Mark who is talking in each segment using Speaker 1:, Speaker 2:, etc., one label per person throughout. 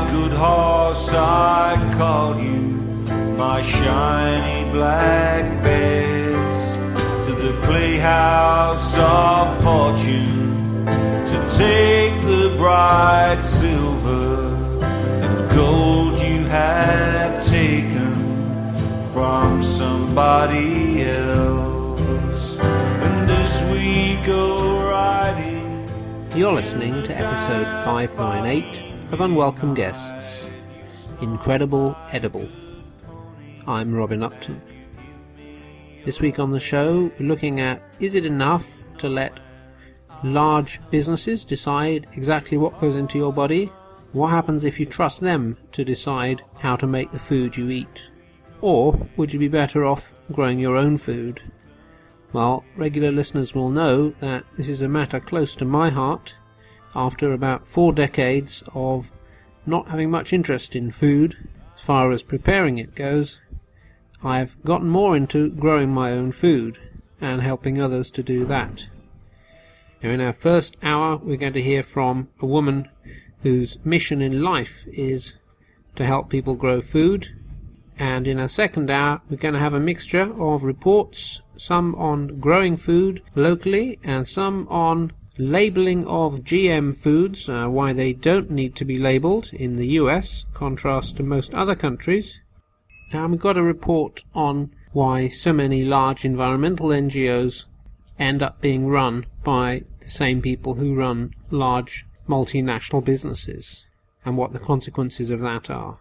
Speaker 1: good horse, I call you, my shiny black bess, to the playhouse of fortune, to take the bright silver and gold you have taken from somebody else. And as we go riding...
Speaker 2: You're listening to episode 598 of Unwelcome Guests, Incredible Edible. I'm Robin Upton. This week on the show, we're looking at, is it enough to let large businesses decide exactly what goes into your body? What happens if you trust them to decide how to make the food you eat? Or would you be better off growing your own food? Well, regular listeners will know that this is a matter close to my heart. After about 4 decades of not having much interest in food, as far as preparing it goes, I've gotten more into growing my own food and helping others to do that. Now, in our first hour, we're going to hear from a woman whose mission in life is to help people grow food. And in our second hour, we're going to have a mixture of reports, some on growing food locally and some on labelling of GM foods, why they don't need to be labelled in the US, contrast to most other countries. And we've got a report on why so many large environmental NGOs end up being run by the same people who run large multinational businesses, and what the consequences of that are.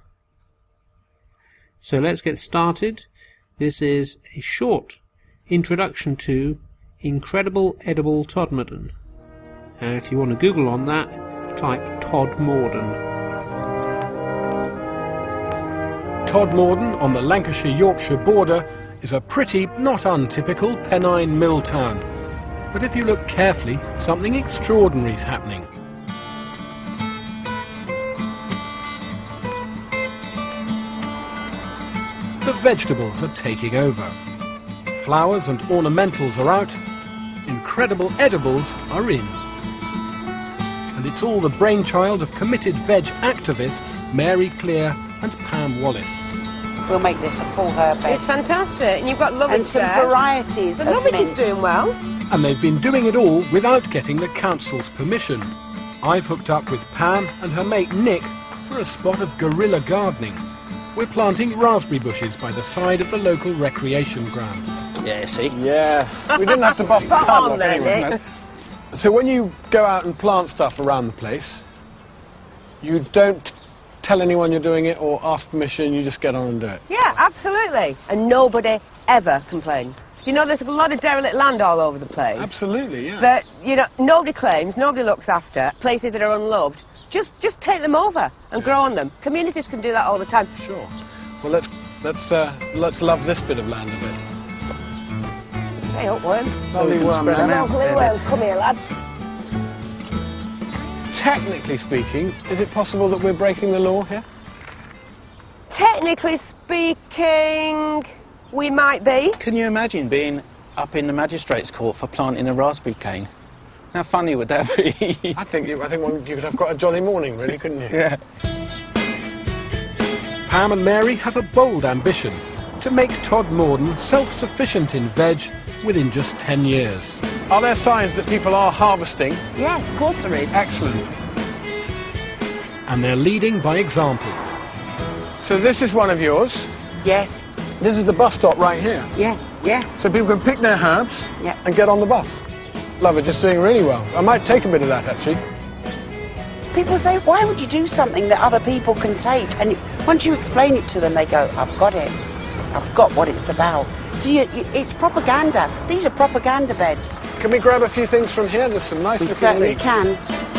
Speaker 2: So let's get started. This is a short introduction to Incredible Edible Todmorden. And if you want to Google on that, type Todmorden.
Speaker 3: Todmorden, on the Lancashire-Yorkshire border, is a pretty, not untypical Pennine mill town. But if you look carefully, something extraordinary is happening. The vegetables are taking over. Flowers and ornamentals are out. Incredible edibles are in. And it's all the brainchild of committed veg activists Mary Clear and Pam Wallace.
Speaker 4: We'll make this a full herb bed.
Speaker 5: It's fantastic, and you've got Lovage
Speaker 4: and some
Speaker 5: there.
Speaker 4: varieties
Speaker 5: The
Speaker 4: of
Speaker 5: Lovage
Speaker 4: mint.
Speaker 5: is doing well.
Speaker 3: And they've been doing it all without getting the council's permission. I've hooked up with Pam and her mate Nick for a spot of guerrilla gardening. We're planting raspberry bushes by the side of the local recreation ground.
Speaker 6: Yeah, see?
Speaker 7: Yes. We didn't have to bust the
Speaker 5: Spot
Speaker 7: padlock
Speaker 5: on there,
Speaker 7: anyway.
Speaker 5: Nick.
Speaker 7: So when you go out and plant stuff around the place, you don't tell anyone you're doing it or ask permission, you just get on and do it.
Speaker 5: Yeah, absolutely. And nobody ever complains. You know, there's a lot of derelict land all over the place.
Speaker 7: Absolutely, yeah.
Speaker 5: That, you know, nobody claims, nobody looks after, places that are unloved. Just take them over and grow on them. Communities can do that all the time.
Speaker 7: Sure. Well, let's love this bit of land a bit.
Speaker 5: Hey, upworm.
Speaker 7: Lovely worm there.
Speaker 5: Lovely worm. Come here, lad.
Speaker 7: Technically speaking, is it possible that we're breaking the law here?
Speaker 5: Technically speaking, we might be.
Speaker 6: Can you imagine being up in the magistrate's court for planting a raspberry cane? How funny would that be?
Speaker 7: I think you could have quite a jolly morning, really, couldn't you?
Speaker 6: Yeah.
Speaker 3: Pam and Mary have a bold ambition to make Todmorden self-sufficient in veg within just 10 years.
Speaker 7: Are there signs that people are harvesting?
Speaker 4: Yeah, of course there is.
Speaker 7: Excellent.
Speaker 3: And they're leading by example.
Speaker 7: So this is one of yours.
Speaker 4: Yes.
Speaker 7: This is the bus stop right here.
Speaker 4: Yeah, yeah.
Speaker 7: So people can pick their herbs
Speaker 4: Yeah.
Speaker 7: and get on the bus. Love it, just doing really well. I might take a bit of that, actually.
Speaker 4: People say, why would you do something that other people can take? And once you explain it to them, they go, I've got it. I've got what it's about. So it's propaganda. These are propaganda beds.
Speaker 7: Can we grab a few things from here? There's some nice
Speaker 4: We
Speaker 7: looking
Speaker 4: certainly
Speaker 7: leaves.
Speaker 4: can.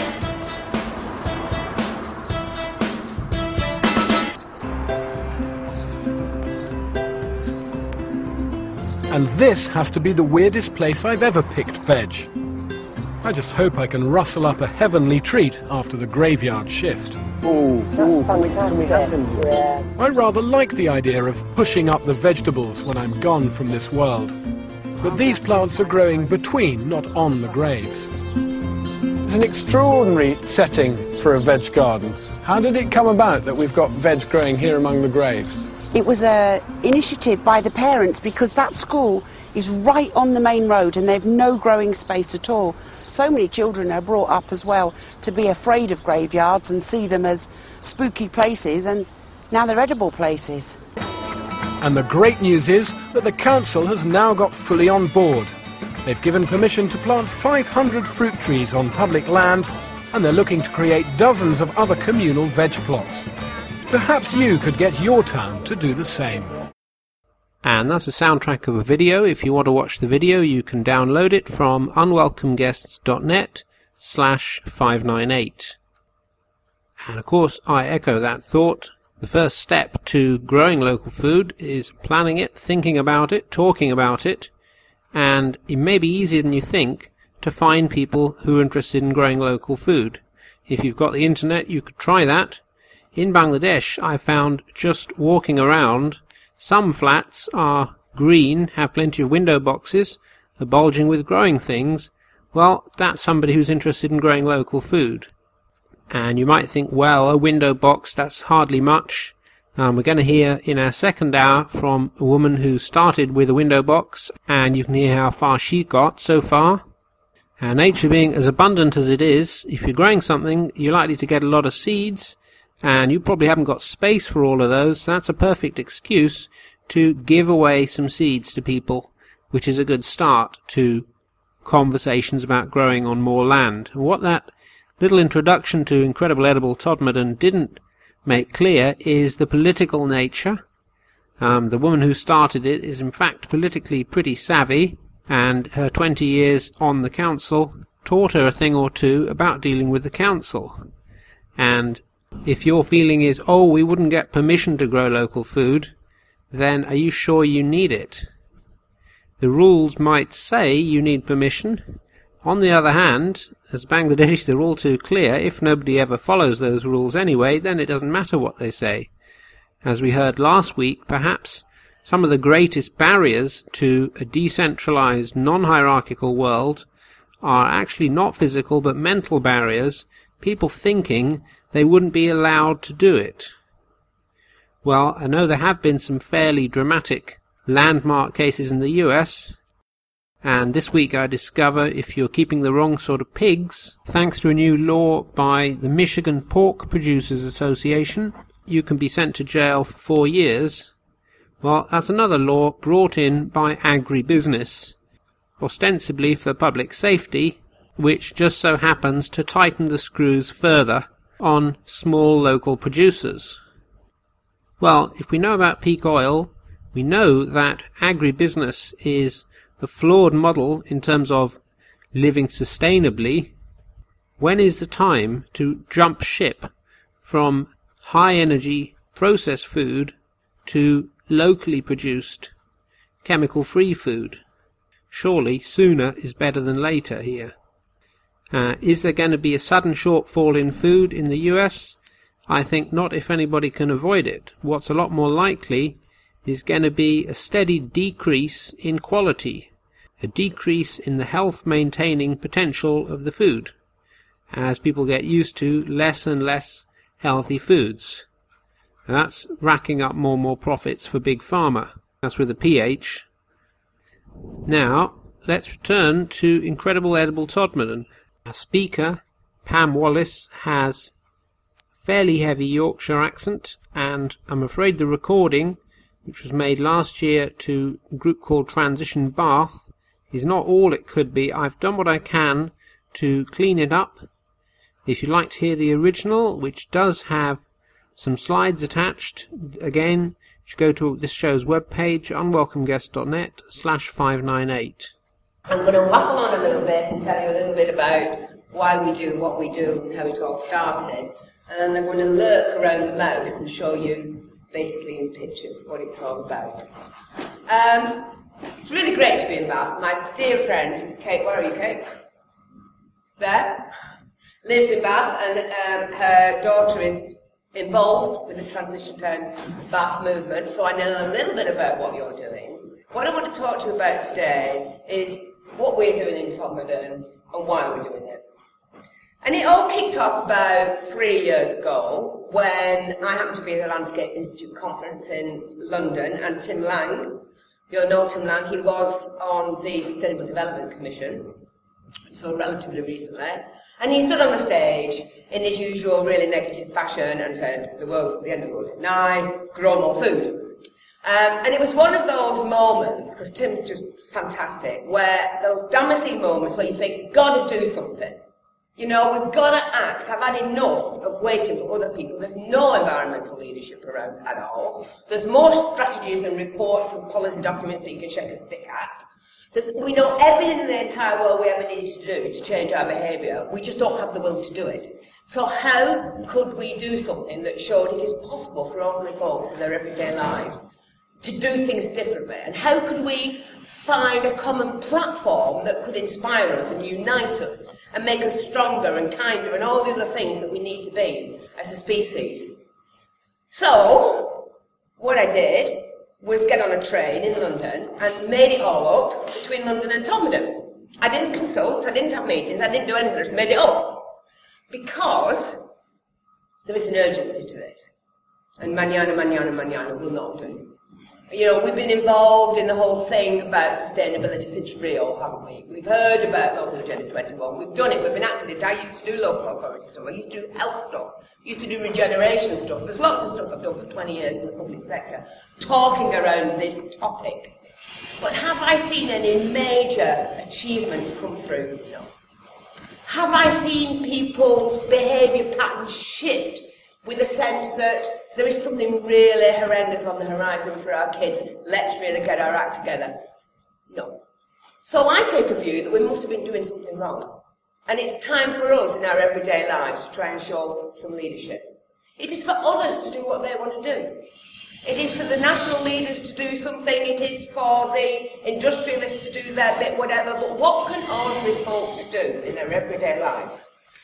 Speaker 3: And this has to be the weirdest place I've ever picked veg. I just hope I can rustle up a heavenly treat after the graveyard shift.
Speaker 7: Ooh,
Speaker 5: That's
Speaker 7: can we have
Speaker 5: fantastic.
Speaker 7: him?
Speaker 5: Yeah.
Speaker 3: I rather like the idea of pushing up the vegetables when I'm gone from this world. But these plants are growing between, not on the graves.
Speaker 7: It's an extraordinary setting for a veg garden. How did it come about that we've got veg growing here among the graves?
Speaker 4: It was an initiative by the parents because that school is right on the main road and they've no growing space at all. So many children are brought up as well to be afraid of graveyards and see them as spooky places, and now they're edible places.
Speaker 7: And the great news is that the council has now got fully on board. They've given permission to plant 500 fruit trees on public land, and they're looking to create dozens of other communal veg plots. Perhaps you could get your town to do the same.
Speaker 2: And that's a soundtrack of a video. If you want to watch the video, you can download it from unwelcomeguests.net/598. And of course, I echo that thought. The first step to growing local food is planning it, thinking about it, talking about it, and it may be easier than you think to find people who are interested in growing local food. If you've got the internet, you could try that. In Bangladesh, I found just walking around, some flats are green, have plenty of window boxes, are bulging with growing things. Well, that's somebody who's interested in growing local food. And you might think, well, a window box, that's hardly much. We're going to hear in our second hour from a woman who started with a window box, and you can hear how far she got so far. And nature being as abundant as it is, if you're growing something, you're likely to get a lot of seeds, and you probably haven't got space for all of those, so that's a perfect excuse to give away some seeds to people, which is a good start to conversations about growing on more land. And what that little introduction to Incredible Edible Todmorden didn't make clear is the political nature. The woman who started it is in fact politically pretty savvy, and her 20 years on the council taught her a thing or two about dealing with the council. And if your feeling is, oh, we wouldn't get permission to grow local food, then are you sure you need it? The rules might say you need permission. On the other hand, as Bangladeshis are all too clear, if nobody ever follows those rules anyway, then it doesn't matter what they say. As we heard last week, perhaps some of the greatest barriers to a decentralized, non-hierarchical world are actually not physical but mental barriers, people thinking they wouldn't be allowed to do it. Well, I know there have been some fairly dramatic landmark cases in the US, and this week I discover if you're keeping the wrong sort of pigs, thanks to a new law by the Michigan Pork Producers Association, you can be sent to jail for 4 years. Well, that's another law brought in by agribusiness, ostensibly for public safety, which just so happens to tighten the screws further on small local producers. Well, if we know about peak oil, we know that agribusiness is a flawed model in terms of living sustainably. When is the time to jump ship from high-energy processed food to locally produced, chemical-free food? Surely sooner is better than later here. Is there going to be a sudden shortfall in food in the US? I think not if anybody can avoid it. What's a lot more likely is going to be a steady decrease in quality, a decrease in the health-maintaining potential of the food, as people get used to less and less healthy foods. And that's racking up more and more profits for Big Pharma. That's with a PH. Now, let's return to Incredible Edible Todmorden. Our speaker, Pam Wallace, has a fairly heavy Yorkshire accent, and I'm afraid the recording, which was made last year to a group called Transition Bath, is not all it could be. I've done what I can to clean it up. If you'd like to hear the original, which does have some slides attached, again, you should go to this show's webpage, unwelcomeguest.net/598.
Speaker 5: I'm going to waffle on a little bit and tell you a little bit about why we do what we do and how it all started. And then I'm going to lurk around the mouse and show you, basically in pictures, what it's all about. It's really great to be in Bath. My dear friend, Kate, where are you, Kate? There. Lives in Bath, and her daughter is involved with the Transition Town Bath movement, so I know a little bit about what you're doing. What I want to talk to you about today is what we're doing in Todmorden and why we're doing it. And it all kicked off about 3 years ago when I happened to be at a Landscape Institute conference in London, and Tim Lang, you'll know Tim Lang, he was on the Sustainable Development Commission, so relatively recently, and he stood on the stage in his usual really negative fashion and said, the end of the world is nigh, grow more food. And it was one of those moments, because Tim's just fantastic, where those Damascene moments where you think, got to do something. You know, we've got to act. I've had enough of waiting for other people. There's no environmental leadership around at all. There's more strategies and reports and policy documents that you can shake a stick at. We know everything in the entire world we ever need to do to change our behaviour. We just don't have the will to do it. So how could we do something that showed it is possible for ordinary folks in their everyday lives to do things differently? And how could we find a common platform that could inspire us and unite us and make us stronger and kinder and all the other things that we need to be as a species? So, what I did was get on a train in London and made it all up between London and Todmorden. I didn't consult, I didn't have meetings, I didn't do anything, I just made it up. Because there is an urgency to this. And mañana will not do. You know, we've been involved in the whole thing about sustainability since Rio, haven't we? We've heard about Local Agenda 21. We've done it. We've been active in it. I used to do local authority stuff. I used to do health stuff. I used to do regeneration stuff. There's lots of stuff I've done for 20 years in the public sector, talking around this topic. But have I seen any major achievements come through? No. Have I seen people's behaviour patterns shift with a sense that there is something really horrendous on the horizon for our kids, let's really get our act together? No. So I take a view that we must have been doing something wrong. And it's time for us in our everyday lives to try and show some leadership. It is for others to do what they want to do. It is for the national leaders to do something, it is for the industrialists to do their bit, whatever, but what can ordinary folks do in their everyday lives?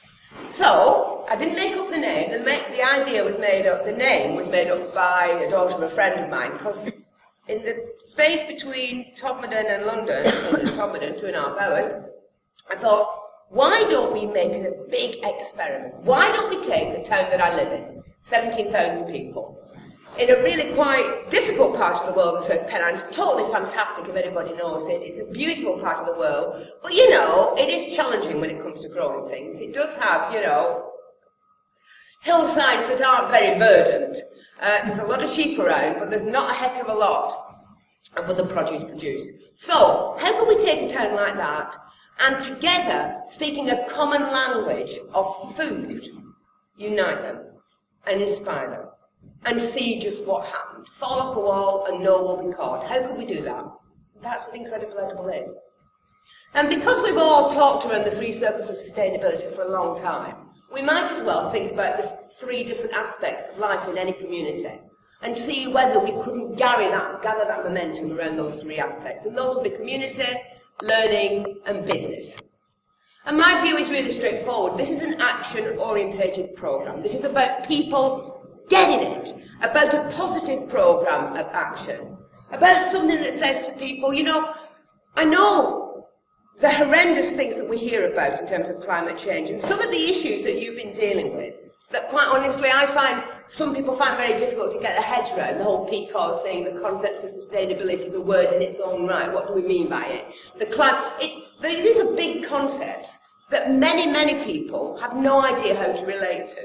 Speaker 5: So, I didn't make up the name, the idea was made up, the name was made up by a daughter of a friend of mine, because in the space between Todmorden and London, Todmorden, 2.5 hours, I thought, why don't we make it a big experiment? Why don't we take the town that I live in, 17,000 people, in a really quite difficult part of the world, the South Pennine. It's totally fantastic if anybody knows it. It's a beautiful part of the world. But, you know, it is challenging when it comes to growing things. It does have, you know, hillsides that aren't very verdant. There's a lot of sheep around, but there's not a heck of a lot of other produce produced. So, how can we take a town like that and together, speaking a common language of food, unite them and inspire them? And see just what happened. Fall off the wall and know what we caught. How could we do that? That's what Incredible Edible is. And because we've all talked around the 3 circles of sustainability for a long time, we might as well think about the 3 different aspects of life in any community and see whether we couldn't gather that momentum around those 3 aspects. And those will be community, learning and business. And my view is really straightforward. This is an action-orientated programme. This is about people getting it, about a positive programme of action, about something that says to people, you know, I know the horrendous things that we hear about in terms of climate change and some of the issues that you've been dealing with that quite honestly I find some people find very difficult to get their heads around, the whole PCOR thing, the concepts of sustainability, the word in its own right, what do we mean by it? These are big concepts that many people have no idea how to relate to.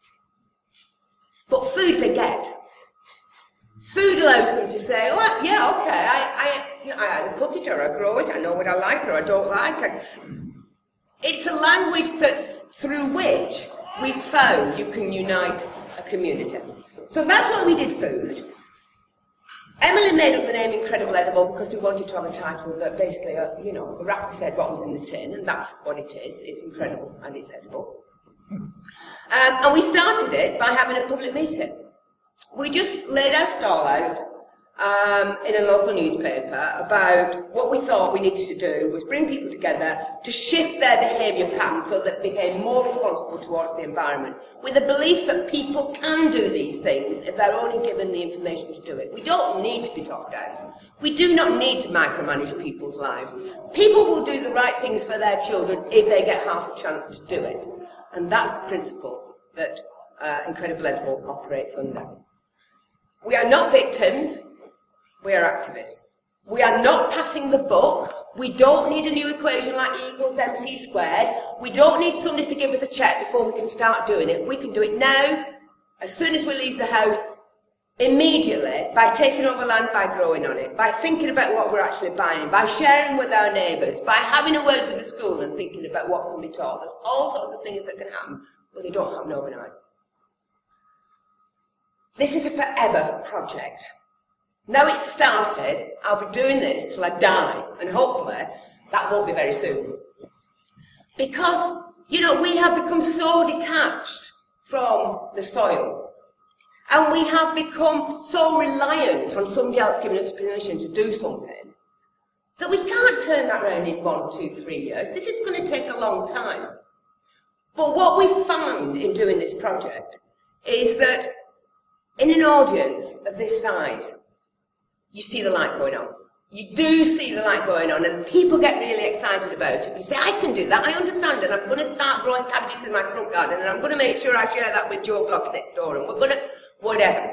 Speaker 5: But food they get. Food allows them to say, oh, yeah, okay, I either cook it or I grow it, I know what I like or I don't like. It's a language that through which we found you can unite a community. So that's why we did food. Emily made up the name Incredible Edible because we wanted to have a title that basically, you know, the rapper said what was in the tin, and that's what it is. It's incredible and it's edible. And we started it by having a public meeting. We just laid our stall out in a local newspaper about what we thought we needed to do was bring people together to shift their behaviour patterns so that they became more responsible towards the environment, with a belief that people can do these things if they're only given the information to do it. We don't need to be top down. We do not need to micromanage people's lives. People will do the right things for their children if they get half a chance to do it. And that's the principle that Incredible Edible operates under. We are not victims, we are activists. We are not passing the buck. We don't need a new equation like E equals MC squared. We don't need somebody to give us a check before we can start doing it. We can do it now, as soon as we leave the house, immediately, by taking over land, by growing on it, by thinking about what we're actually buying, by sharing with our neighbours, by having a word with the school and thinking about what can be taught. There's all sorts of things that can happen, but they don't happen overnight. This is a forever project. Now it's started, I'll be doing this till I die, and hopefully that won't be very soon. Because, you know, we have become so detached from the soil, and we have become so reliant on somebody else giving us permission to do something, that we can't turn that around in 1, 2, 3 years. This is going to take a long time. But what we found in doing this project is that in an audience of this size, you see the light going on. You do see the light going on, and people get really excited about it. You say, I can do that, I understand, and I'm going to start growing cabbages in my front garden, and I'm going to make sure I share that with Joe Block next door, and we're going to, whatever.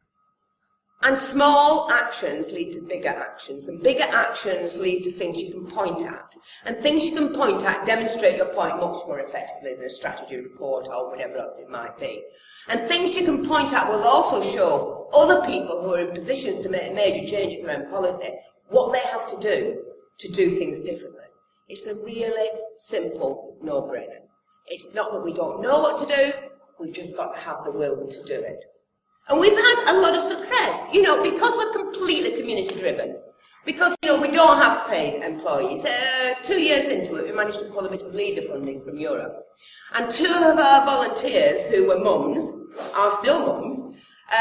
Speaker 5: And small actions lead to bigger actions, and bigger actions lead to things you can point at. And things you can point at demonstrate your point much more effectively than a strategy report or whatever else it might be. And things you can point at will also show other people who are in positions to make major changes around policy what they have to do things differently. It's a really simple no-brainer. It's not that we don't know what to do, we've just got to have the will to do it. And we've had a lot of success, you know, because we're completely community-driven. Because, you know, we don't have paid employees. 2 years into it, we managed to pull a bit of leader funding from Europe. And 2 of our volunteers, who were mums, are still mums,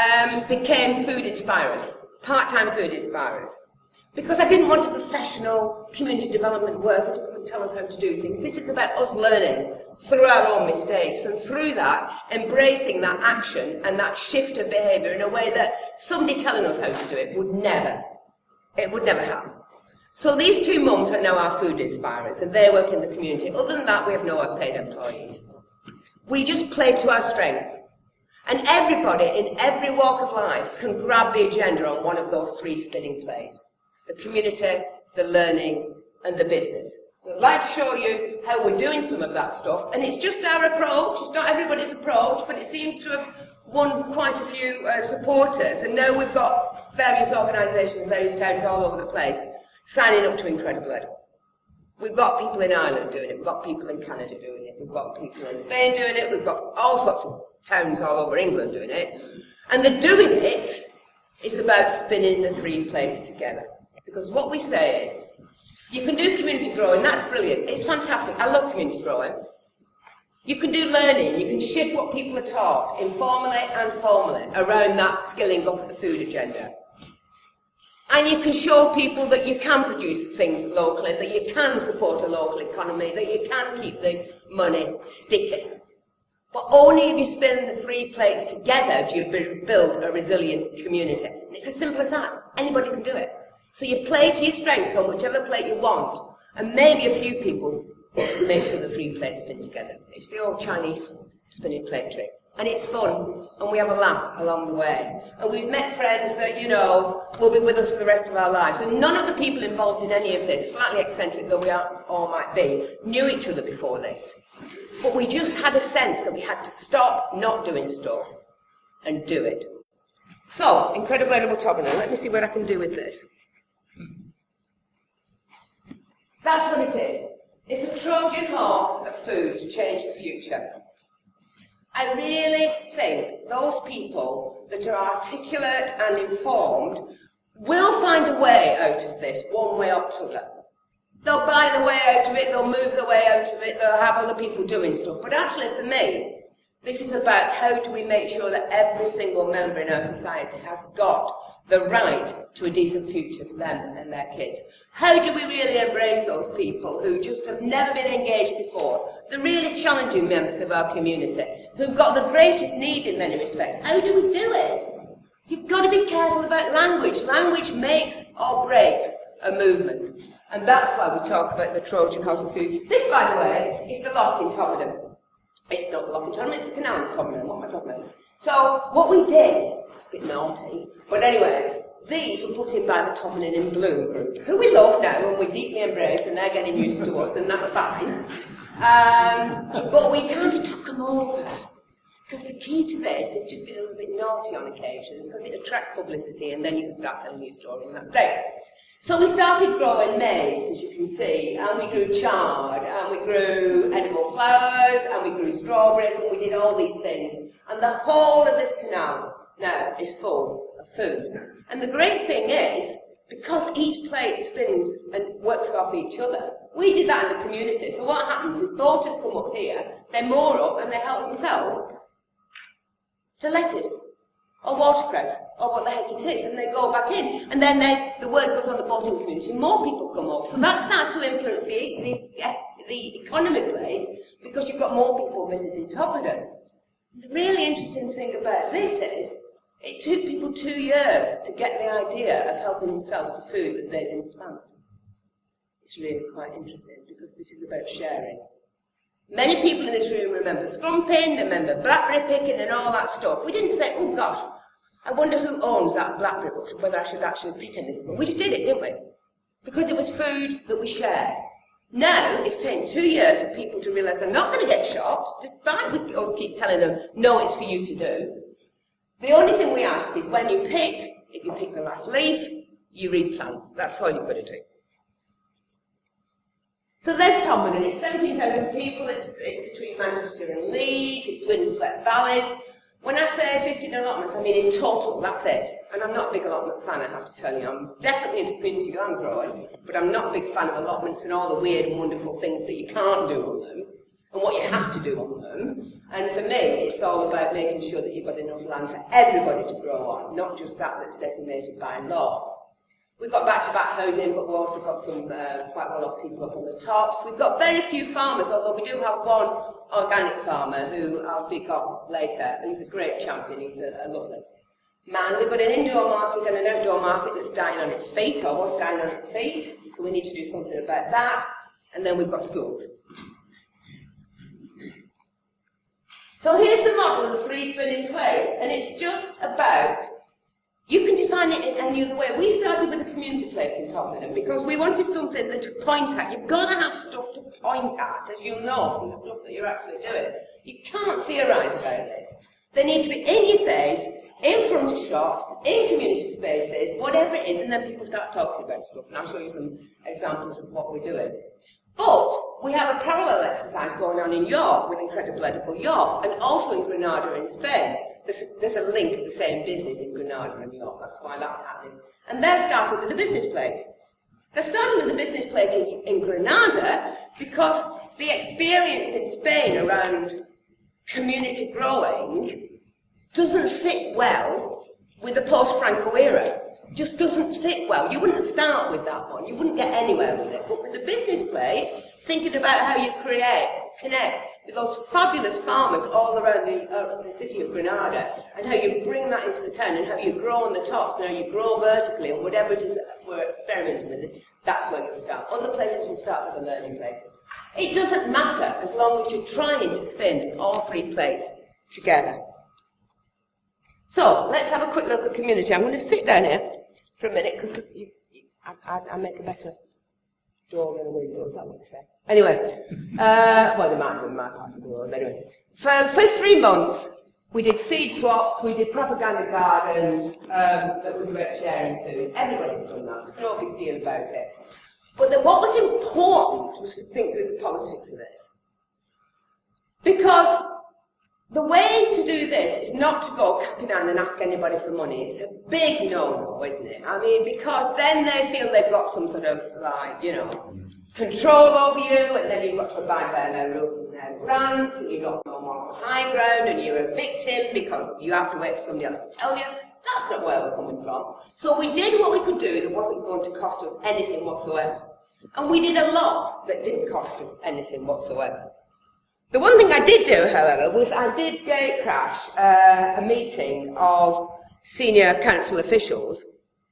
Speaker 5: became food inspirers, part-time food inspirers. Because I didn't want a professional community development worker to come and tell us how to do things. This is about us learning through our own mistakes, and through that, embracing that action and that shift of behaviour in a way that somebody telling us how to do it would never happen. So these 2 mums are now our food inspirers, and they work in the community. Other than that, we have no paid employees. We just play to our strengths. And everybody in every walk of life can grab the agenda on one of those 3 spinning plates. The community, the learning, and the business. We'd like to show you how we're doing some of that stuff, and it's just our approach. It's not everybody's approach, but it seems to have won quite a few supporters, and now we've got various organisations, various towns all over the place signing up to Incredible Edible. We've got people in Ireland doing it, we've got people in Canada doing it, we've got people in Spain doing it, we've got all sorts of towns all over England doing it, and the doing it is about spinning the 3 plates together. Because what we say is, you can do community growing, that's brilliant, it's fantastic, I love community growing. You can do learning, you can shift what people are taught, informally and formally, around that skilling up of the food agenda. And you can show people that you can produce things locally, that you can support a local economy, that you can keep the money sticky. But only if you spin the 3 plates together do you build a resilient community. And it's as simple as that. Anybody can do it. So you play to your strength on whichever plate you want, and maybe a few people make sure the 3 plates spin together. It's the old Chinese spinning plate trick. And it's fun, and we have a laugh along the way. And we've met friends that, you know, will be with us for the rest of our lives. And none of the people involved in any of this, slightly eccentric though we are, all might be, knew each other before this. But we just had a sense that we had to stop not doing stuff and do it. So, Incredible Edible Toblerone. Let me see what I can do with this. That's what it is. It's a Trojan horse of food to change the future. I really think those people that are articulate and informed will find a way out of this, one way or t'other. They'll buy the way out of it, they'll move the way out of it, they'll have other people doing stuff. But actually, for me, this is about how do we make sure that every single member in our society has got the right to a decent future for them and their kids. How do we really embrace those people who just have never been engaged before, the really challenging members of our community, who've got the greatest need in many respects? How do we do it? You've got to be careful about language. Language makes or breaks a movement. And that's why we talk about the Trojan horse of food. This, by the way, is the lock in Toblerone. It's not the Loching Tournament, it's the Canal Tournament, what am I talking about? So, what we did, a bit naughty, but anyway, these were put in by the Tomanin in Bloom group, who we love now and we deeply embrace, and they're getting used to us, and that's fine. But we kind of took them over. Because the key to this is just being a little bit naughty on occasions, because it attracts publicity, and then you can start telling your story, and that's great. So we started growing maize, as you can see, and we grew chard, and we grew edible flowers, and we grew strawberries, and we did all these things. And the whole of this canal now is full of food. And the great thing is, because each plate spins and works off each other, we did that in the community. So what happens is boaters come up here, they moor up, and they help themselves to lettuce, or watercress, or what the heck it is, and they go back in. And then the word goes on the boating community, more people come up. So that starts to influence the economy plate, because you've got more people visiting Topenden. The really interesting thing about this is, it took people 2 years to get the idea of helping themselves to food that they didn't plant. It's really quite interesting, because this is about sharing. Many people in this room remember scrumping, they remember blackberry picking and all that stuff. We didn't say, oh gosh, I wonder who owns that blackberry bush, whether I should actually pick anything. We just did it, didn't we? Because it was food that we shared. Now, it's taken 2 years for people to realise they're not going to get shot, despite we us keep telling them, no, it's for you to do. The only thing we ask is when you pick, if you pick the last leaf, you replant. That's all you've got to do. So there's Topenden, and it's 17,000 people, it's between Manchester and Leeds, it's windswept valleys. When I say 15 allotments, I mean in total, that's it. And I'm not a big allotment fan, I have to tell you. I'm definitely into community land growing, but I'm not a big fan of allotments and all the weird and wonderful things that you can't do on them, and what you have to do on them. And for me, it's all about making sure that you've got enough land for everybody to grow on, not just that that's designated by law. We've got back-to-back housing, but we've also got some quite well-off people up on the tops. We've got very few farmers, although we do have one organic farmer who I'll speak of later. He's a great champion, he's a lovely man. We've got an indoor market and an outdoor market that's dying on its feet, or was dying on its feet, so we need to do something about that. And then we've got schools. So here's the model of the three spinning plates, and it's just about, you can define it in any other way. We started with a community plate in Topenden because we wanted something to point at. You've got to have stuff to point at, as you know from the stuff that you're actually doing. You can't theorise about this. They need to be in your face, in front of shops, in community spaces, whatever it is, and then people start talking about stuff, and I'll show you some examples of what we're doing. But we have a parallel exercise going on in York with Incredible Edible York, and also in Granada in Spain. There's a link of the same business in Granada and York, that's why that's happening. And they're starting with the business plate. They're starting with the business plate in Granada because the experience in Spain around community growing doesn't sit well with the post-Franco era. Just doesn't sit well. You wouldn't start with that one. You wouldn't get anywhere with it. But with the business plate, thinking about how you connect with those fabulous farmers all around the city of Granada, and how you bring that into the town, and how you grow on the tops, and how you grow vertically, and whatever it is we're experimenting with, that's where you start. Other places will start with a learning plate. It doesn't matter as long as you're trying to spin all three plates together. So, let's have a quick look at community. I'm going to sit down here for a minute, because I make a better door than a window, is that what they say? Anyway, well, they might be in my part of the world, anyway. For the first 3 months, we did seed swaps, we did propaganda gardens, that was about sharing food. Everybody's done that, there's no big deal about it. But then what was important was to think through the politics of this. Because the way to do this is not to go cap in hand and ask anybody for money. It's a big no-no, isn't it? I mean, because then they feel they've got some sort of, like, you know, control over you, and then you've got to abide by their rules and their grants, and you've got no more high ground, and you're a victim because you have to wait for somebody else to tell you. That's not where we're coming from. So we did what we could do that wasn't going to cost us anything whatsoever. And we did a lot that didn't cost us anything whatsoever. The one thing I did do, however, was I did gate crash a meeting of senior council officials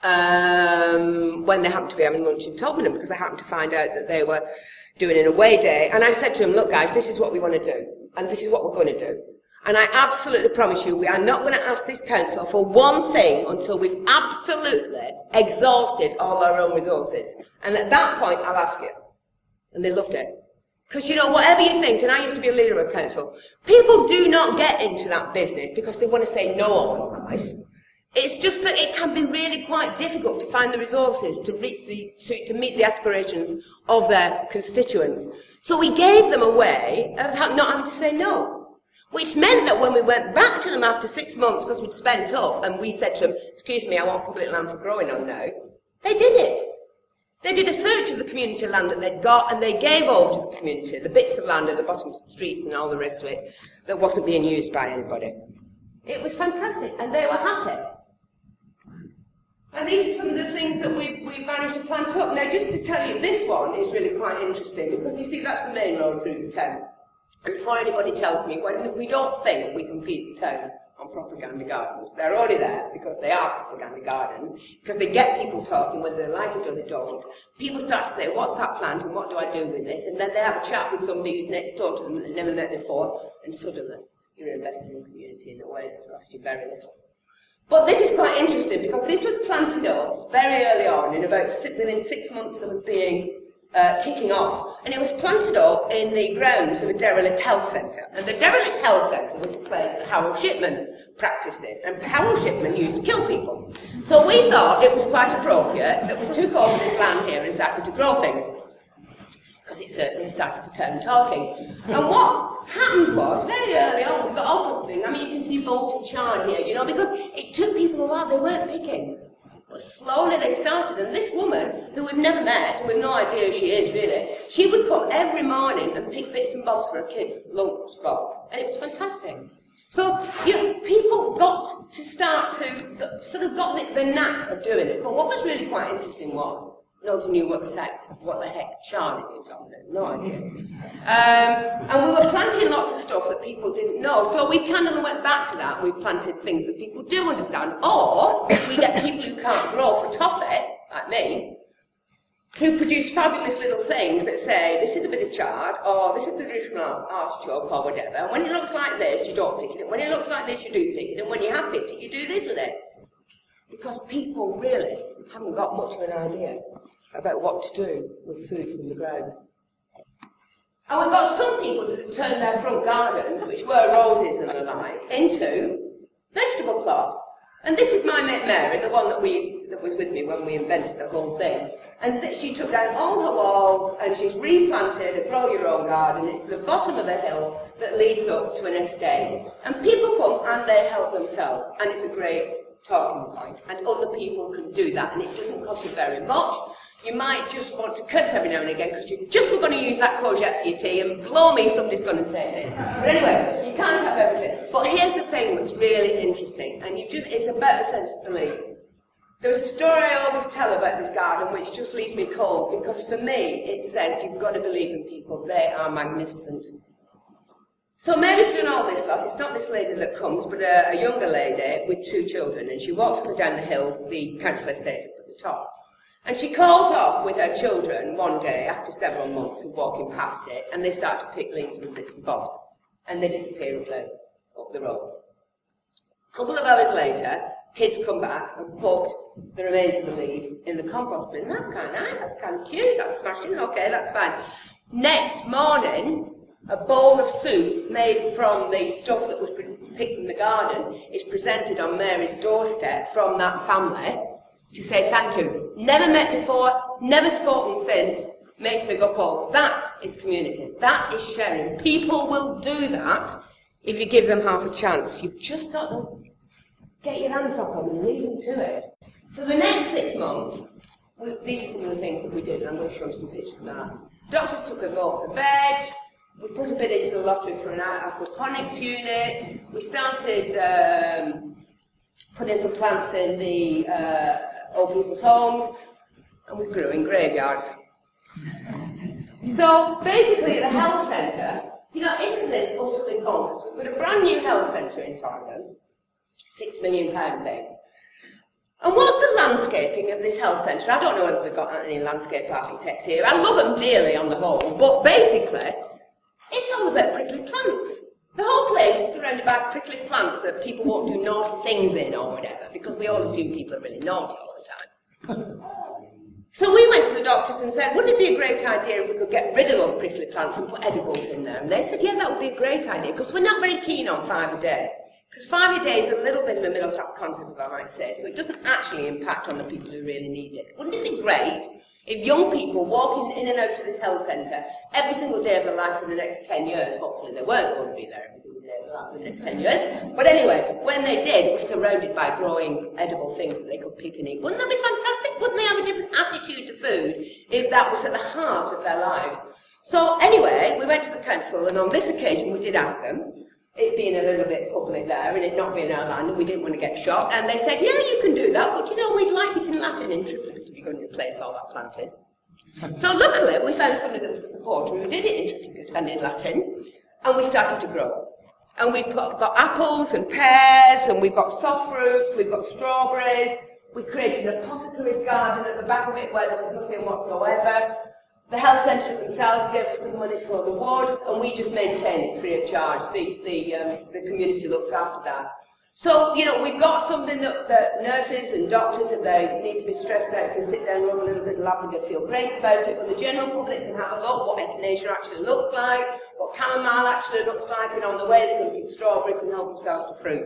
Speaker 5: when they happened to be having lunch in Tottenham, because I happened to find out that they were doing an away day. And I said to them, look guys, this is what we want to do, and this is what we're going to do. And I absolutely promise you, we are not going to ask this council for one thing until we've absolutely exhausted all our own resources. And at that point, I'll ask you. And they loved it. Because, you know, whatever you think, and I used to be a leader of council, people do not get into that business because they want to say no all in life. It's just that it can be really quite difficult to find the resources to meet the aspirations of their constituents. So we gave them a way of not having to say no. Which meant that when we went back to them after 6 months, because we'd spent up, and we said to them, excuse me, I want public land for growing on now, they did it. They did a search of the community land that they'd got, and they gave over to the community the bits of land at the bottom of the streets and all the rest of it that wasn't being used by anybody. It was fantastic, and they were happy. And these are some of the things that we managed to plant up. Now, just to tell you, this one is really quite interesting, because you see that's the main road through the town. And before anybody tells me, when we don't think we can feed the town on propaganda gardens, they're already there because they are propaganda gardens, because they get people talking whether they like it or they don't. People start to say, what's that plant and what do I do with it? And then they have a chat with somebody who's next door to them that they've never met before, and suddenly you're investing in the community in a way that's cost you very little. But this is quite interesting because this was planted up very early on, within 6 months of us being kicking off, and it was planted up in the grounds of a derelict health centre. And the derelict health centre was the place that Harold Shipman practiced in, and Harold Shipman used to kill people. So we thought it was quite appropriate that we took over this land here and started to grow things, because it certainly started the town talking. And what happened was, very early on, we got all sorts of things. I mean, you can see bolted charn here, you know, because it took people a while. They weren't picking. But slowly they started, and this woman, who we've never met, we've no idea who she is really, she would come every morning and pick bits and bobs for her kids' lunch box, and it was fantastic. So, you know, people got to start to, sort of got the knack of doing it, but what was really quite interesting was, nobody knew what the heck charn is in Tottenham, no idea. And we were planting lots of stuff that people didn't know, so we kind of went back to that. We planted things that people do understand, or we get people who can't grow for toffee, like me, who produce fabulous little things that say, this is a bit of chard, or this is the traditional artichoke, or whatever. And when it looks like this, you don't pick it, and when it looks like this, you do pick it, and when you have picked it, you do this with it. Because people really haven't got much of an idea about what to do with food from the ground. And we've got some people that have turned their front gardens, which were roses and the like, into vegetable plots. And this is my mate Mary, the one that was with me when we invented the whole thing. And she took down all her walls, and she's replanted a grow your own garden. It's the bottom of a hill that leads up to an estate. And people come and they help themselves, and it's a great talking point. And other people can do that, and it doesn't cost you very much. You might just want to curse every now and again because you just were going to use that courgette for your tea, and blow me, somebody's going to take it. But anyway, you can't have everything. But here's the thing that's really interesting, and it's a better sense of belief. There's a story I always tell about this garden which just leaves me cold, because for me it says you've got to believe in people. They are magnificent. So Mary's doing all this lot. It's not this lady that comes, but a younger lady with 2 children, and she walks up and down the hill. The council estate's up at the top. And she calls off with her children one day after several months of walking past it, and they start to pick leaves and bits and bobs, and they disappear up the road. A couple of hours later, kids come back and put the remains of the leaves in the compost bin. That's kind of nice, that's kind of cute, that's smashing, okay, that's fine. Next morning, a bowl of soup made from the stuff that was picked from the garden is presented on Mary's doorstep from that family, to say thank you. Never met before, never spoken since, makes me go cold. That is community. That is sharing. People will do that if you give them half a chance. You've just got to get your hands off them and leave them to it. So the next 6 months, these are some of the things that we did, and I'm going to show you some pictures of that. Doctors took a go for veg. We put a bit into the lottery for an aquaponics unit. We started putting some plants in the old people's homes, and we grew in graveyards. So basically the health centre, you know, isn't this utterly bonkers? We've got a brand new health centre in Tottenham, £6 million thing. And what's the landscaping of this health centre? I don't know whether we've got any landscape architects here. I love them dearly on the whole, but basically, it's all about prickly plants. The whole place is surrounded by prickly plants that people won't do naughty things in or whatever, because we all assume people are really naughty all the time. So we went to the doctors and said, wouldn't it be a great idea if we could get rid of those prickly plants and put edibles in there? And they said, yeah, that would be a great idea, because we're not very keen on 5 a day. Because 5 a day is a little bit of a middle-class concept, if I might say, so it doesn't actually impact on the people who really need it. Wouldn't it be great if young people walking in and out of this health centre every single day of their life for the next 10 years, hopefully they weren't going to be there every single day of their life for the next 10 years, but anyway, when they did, were surrounded by growing edible things that they could pick and eat. Wouldn't that be fantastic? Wouldn't they have a different attitude to food if that was at the heart of their lives? So anyway, we went to the council, and on this occasion we did ask them, it being a little bit public there and it not being our land and we didn't want to get shot, and they said, yeah, you can do that, but you know, we'd like it in Latin in triplicate if you're going to replace all that planting. So luckily we found somebody that was a supporter who did it in triplicate and in Latin, and we started to grow. And we've got apples and pears, and we've got soft fruits, we've got strawberries, we created an apothecary's garden at the back of it where there was nothing whatsoever. The health centre themselves gave us some money for the wood, and we just maintain it free of charge. The community looks after that. So, you know, we've got something that nurses and doctors, if they need to be stressed out, can sit down, run a little bit of lab and they feel great about it, but the general public can have a look what echinacea actually looks like, what chamomile actually looks like, and on the way they can pick strawberries and help themselves to fruit.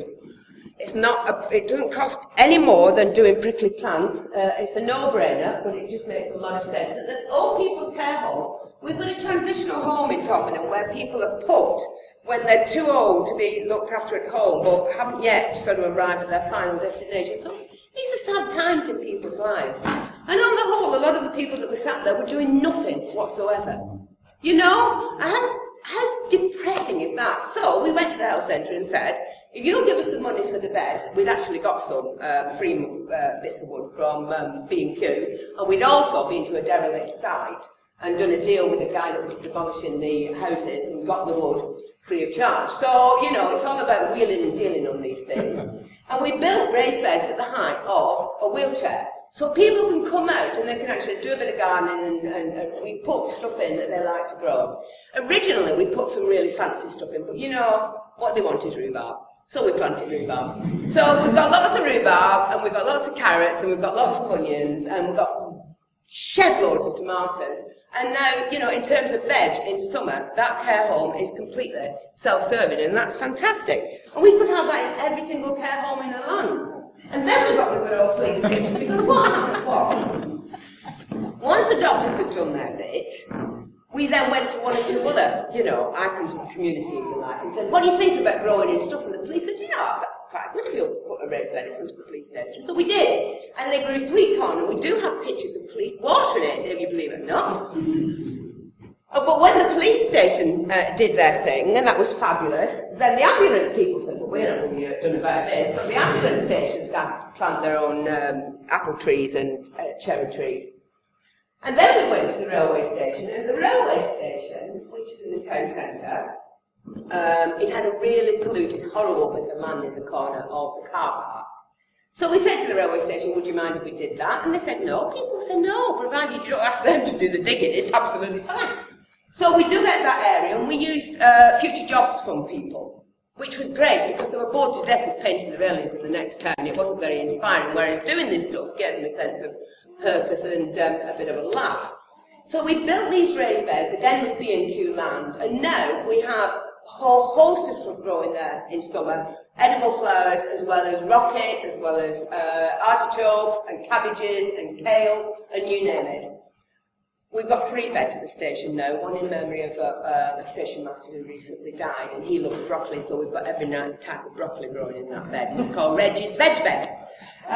Speaker 5: It doesn't cost any more than doing prickly plants. It's a no-brainer, but it just makes a lot of sense. At the Old People's Care Home, we've got a transitional home in Tottenham where people are put when they're too old to be looked after at home, but haven't yet sort of arrived at their final destination. So these are sad times in people's lives. And on the whole, a lot of the people that were sat there were doing nothing whatsoever. You know, how depressing is that? So we went to the health centre and said, if you'll give us the money for the bed, we'd actually got some free bits of wood from B&Q, and we'd also been to a derelict site and done a deal with the guy that was demolishing the houses and got the wood free of charge. So, you know, it's all about wheeling and dealing on these things. And we built raised beds at the height of a wheelchair. So people can come out and they can actually do a bit of gardening, and we put stuff in that they like to grow. Originally, we put some really fancy stuff in, but you know, what they want is rhubarb. So we planted rhubarb. So we've got lots of rhubarb, and we've got lots of carrots, and we've got lots of onions, and we've got shed loads of tomatoes. And now, you know, in terms of veg in summer, that care home is completely self-serving, and that's fantastic. And we could have that in every single care home in the land. And then we got the good old police station, because what happened was, once the doctors had done their bit, we then went to 1 or 2 other, you know, icons of the community, if you like, and said, what do you think about growing and stuff? And the police said, yeah, that's quite good if you put a red bed in front of the police station. So we did. And they grew sweet corn, and we do have pictures of police watering it, if you believe it or not. But when the police station did their thing, and that was fabulous, then the ambulance people said, well, we're not really done about this. So the ambulance station started to plant their own apple trees and cherry trees. And then we went to the railway station, and the railway station, which is in the town centre, it had a really polluted, horrible bit of land in the corner of the car park. So we said to the railway station, would you mind if we did that? And they said no. People said no, provided you don't ask them to do the digging, it's absolutely fine. So we dug out that area, and we used Future Jobs Fund people, which was great because they were bored to death of painting the railings in the next town. It wasn't very inspiring, whereas doing this stuff gave them a sense of purpose and a bit of a laugh. So we built these raised beds, again with B&Q land, and now we have a whole host of stuff growing there in summer, edible flowers as well as rocket, as well as artichokes and cabbages and kale and you name it. We've got 3 beds at the station now, one in memory of a station master who recently died, and he loved broccoli, so we've got every type of broccoli growing in that bed. It's called Reggie's Veg Bed.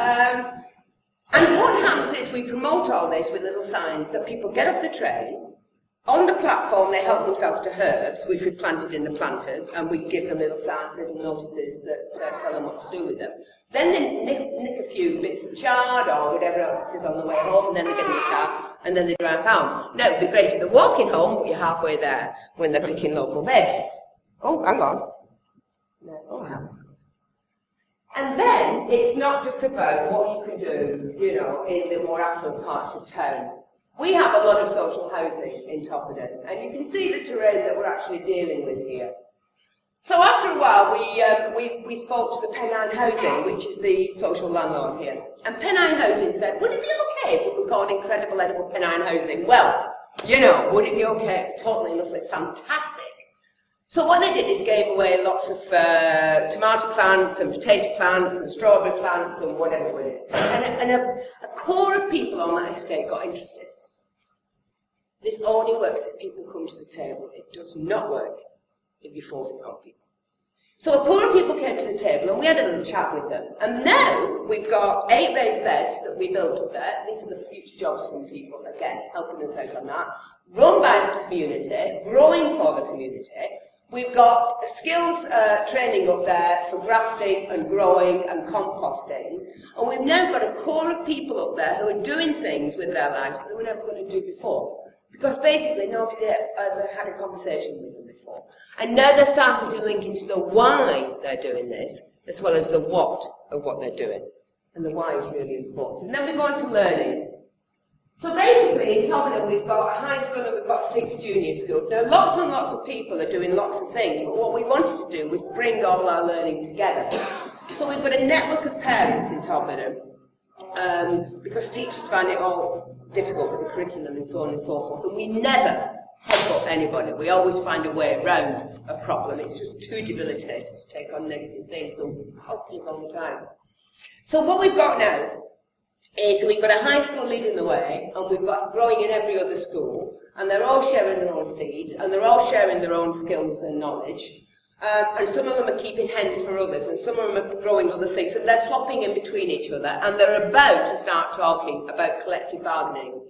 Speaker 5: And what happens is we promote all this with little signs that people get off the train. On the platform, they help themselves to herbs, which we planted in the planters, and we give them little notices that tell them what to do with them. Then they nick a few bits of chard or whatever else it is on the way home, and then they get in the car, and then they drive home. Now, it'd be great if they're walking home, but you're halfway there when they're picking local veg. Oh, hang on. No, oh, house. And then, it's not just about what you can do, you know, in the more affluent parts of town. We have a lot of social housing in Topenden, and you can see the terrain that we're actually dealing with here. So after a while, we spoke to the Pennine Housing, which is the social landlord here. And Pennine Housing said, would it be okay if we were called Incredible Edible Pennine Housing? Well, you know, would it be okay? Totally lovely, fantastic. So what they did is gave away lots of tomato plants and potato plants and strawberry plants and whatever with it. And a core of people on that estate got interested. This only works if people come to the table. It does not work if you force it on people. So a core of people came to the table and we had a little chat with them. And now we've got 8 raised beds that we built up there. These are the future jobs from people, again, helping us out on that. Run by the community, growing for the community. We've got skills training up there for grafting and growing and composting. And we've now got a core of people up there who are doing things with their lives that they were never going to do before. Because basically nobody ever had a conversation with them before. And now they're starting to link into the why they're doing this, as well as the what of what they're doing. And the why is really important. And then we go on to learning. So basically, in Topenden, we've got a high school and we've got 6 junior schools. Now, lots and lots of people are doing lots of things, but what we wanted to do was bring all our learning together. So we've got a network of parents in Topenden, because teachers find it all difficult with the curriculum and so on and so forth. And we never headbutt anybody. We always find a way around a problem. It's just too debilitating to take on negative things, so positive all the time. So what we've got now is we've got a high school leading the way, and we've got growing in every other school, and they're all sharing their own seeds, and they're all sharing their own skills and knowledge. And some of them are keeping hens for others, and some of them are growing other things, and they're swapping in between each other, and they're about to start talking about collective bargaining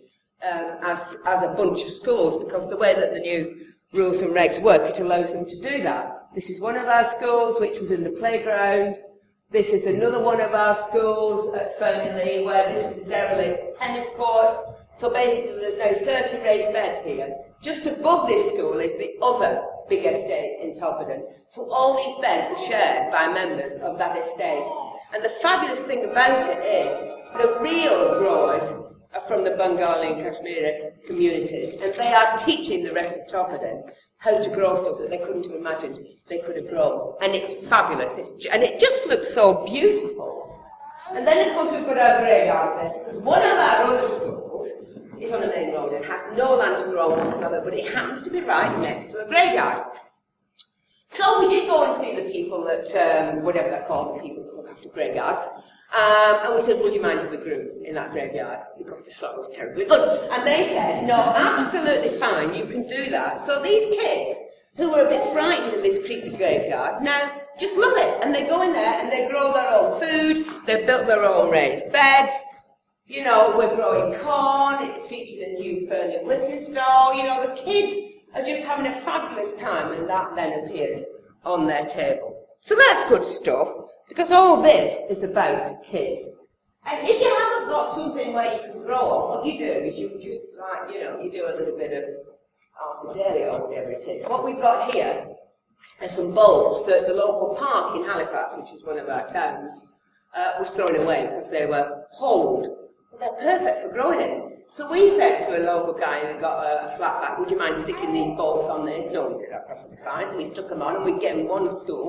Speaker 5: as a bunch of schools, because the way that the new rules and regs work, it allows them to do that. This is one of our schools, which was in the playground. This is another one of our schools at Fernley, where this is a derelict tennis court. So basically there's now 30 raised beds here. Just above this school is the other big estate in Topenden. So all these beds are shared by members of that estate. And the fabulous thing about it is the real growers are from the Bengali and Kashmiri communities, and they are teaching the rest of Topenden how to grow stuff that they couldn't have imagined they could have grown. And it's fabulous. And it just looks so beautiful. And then, of course, we've got our graveyard bed, because one of our other schools is on a main road and has no land to grow whatsoever, but it happens to be right next to a graveyard. So we did go and see the people that, whatever they're called, the people that look after graveyards. And we said, would you mind if we grew in that graveyard? Because the soil was terribly good. And they said, no, absolutely fine, you can do that. So these kids, who were a bit frightened of this creepy graveyard, now just love it. And they go in there and they grow their own food, they've built their own raised beds. You know, we're growing corn, it featured a new Fernley litter stall. You know, the kids are just having a fabulous time, and that then appears on their table. So that's good stuff, because all this is about kids. And if you haven't got something where you can grow on, what you do is you just, like, you know, you do a little bit of half a dairy or whatever it is. What we've got here are some bulbs that the local park in Halifax, which is one of our towns, was throwing away because they were old. Well, they're perfect for growing in. So we said to a local guy who got a flat back, would you mind sticking these bulbs on this? No, he said, that's absolutely fine. And we stuck them on, and we gave them one